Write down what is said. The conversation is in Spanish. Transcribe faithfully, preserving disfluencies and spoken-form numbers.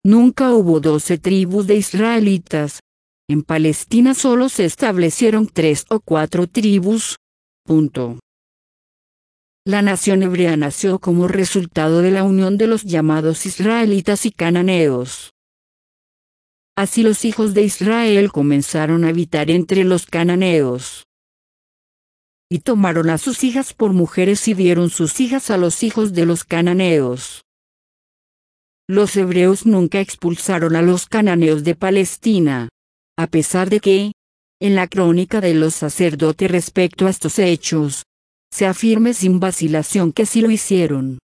Nunca hubo doce tribus de israelitas. En Palestina solo se establecieron tres o cuatro tribus. Punto. La nación hebrea nació como resultado de la unión de los llamados israelitas y cananeos. Así los hijos de Israel comenzaron a habitar entre los cananeos. Y tomaron a sus hijas por mujeres y dieron sus hijas a los hijos de los cananeos. Los hebreos nunca expulsaron a los cananeos de Palestina, a pesar de que, en la crónica de los sacerdotes respecto a estos hechos, se afirme sin vacilación que sí lo hicieron.